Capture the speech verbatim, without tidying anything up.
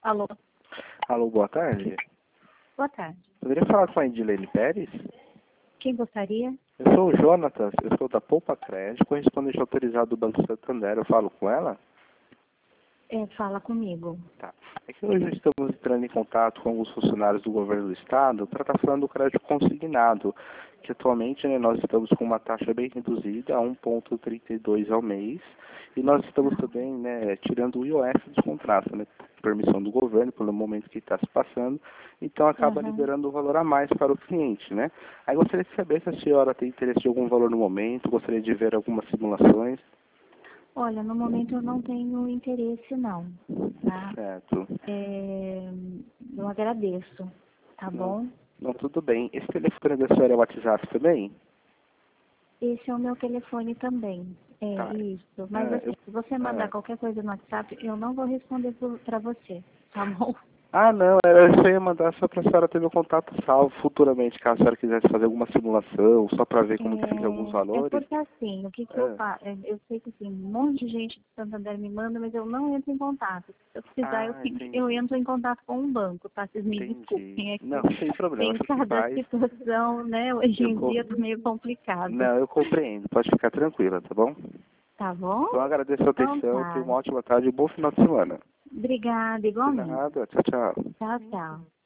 Alô? Alô, boa tarde. Boa tarde. Poderia falar com a Edilene Pérez? Quem gostaria? Eu sou o Jonatas, eu sou da Poupa Crédito, correspondente autorizado do Banco Santander. Eu falo com ela? É, fala comigo. Tá. É que hoje estamos entrando em contato com alguns funcionários do governo do estado para estar falando do crédito consignado, que atualmente, né, nós estamos com uma taxa bem reduzida, a um vírgula trinta e dois ao mês, e nós estamos também, né, tirando o I O F dos contratos, né, permissão do governo, pelo momento que está se passando, então acaba Uhum. liberando o valor a mais para o cliente, né? Aí gostaria de saber se a senhora tem interesse em algum valor no momento, gostaria de ver algumas simulações. Olha, no momento eu não tenho interesse não, tá? Certo. É, eu agradeço, tá Não, bom? não, tudo bem. Esse telefone da senhora é o WhatsApp também? Esse é o meu telefone também. É Tá. isso. Mas É, assim, eu, se você mandar é. qualquer coisa no WhatsApp, eu não vou responder para você, tá bom? Ah, não, era isso, eu ia mandar só para a senhora ter meu contato salvo futuramente, caso a senhora quisesse fazer alguma simulação, só para ver como que fica alguns É, é valores. porque assim, o que, que eu É. faço? Eu sei que assim, um monte de gente de Santander me manda, mas eu não entro em contato. Se eu precisar, eu, Ah, fico- eu entendi. entro em contato com um banco, tá? Vocês me Entendi. desculpem, é Não, que sem problema, tem fique em cada paz. situação, né? Hoje Eu em co... dia tá meio complicado. Não, eu compreendo, pode ficar tranquila, tá bom? Tá bom? Então agradeço a Então atenção, tenha tá. uma ótima tarde e um bom final de semana. Obrigada, De igualmente. nada, tchau, tchau. Tchau, tchau.